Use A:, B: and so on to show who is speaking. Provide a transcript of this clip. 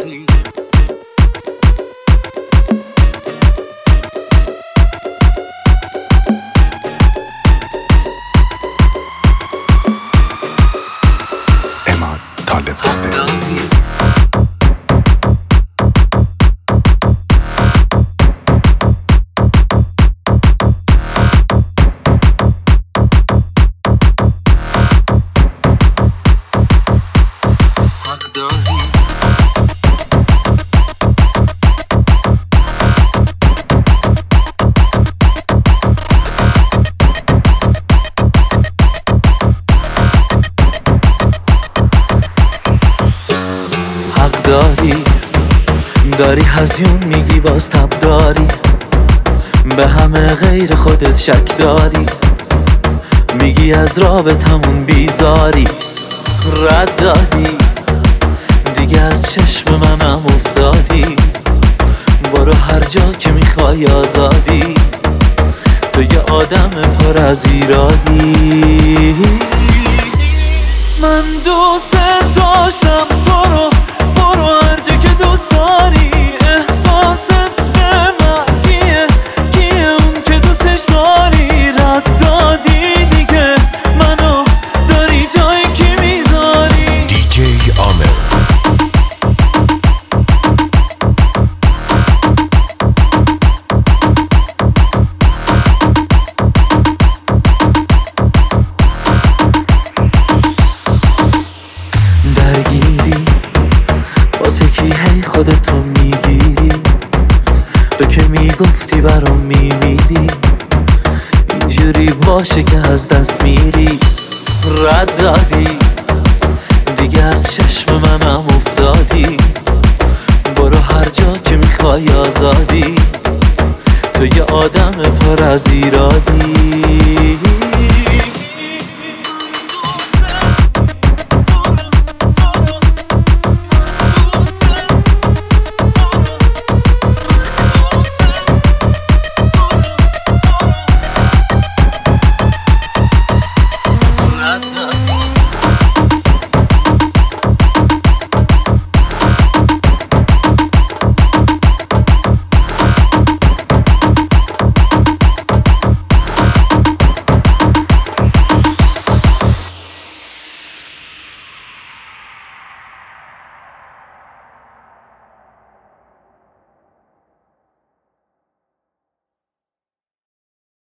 A: داری.
B: اماد طالب زاده.
C: داری هزیون میگی باز تب داری، به همه غیر خودت شک داری، میگی از رابطمون بیزاری، رد دادی دیگه از چشم منم افتادی، برو هر جا که میخوای آزادی، تو یه آدم پر از ایرادی. من دوست داشتم تو رو، برو هر جا که دوست داری، احساست به من چیه، کیه اون که دوستش داری، رد دادی دیگه منو داری جایی که میذاری.
B: دیجی عامر.
C: درگیری واسه کی هی خودتو میگیری، تو که میگفتی برام میمیری، اینجوری باشه که از دست میری، رد دادی دیگه از چشم منم افتادی، برو هر جا که میخوای آزادی، تو یه آدم پر از ایرادی.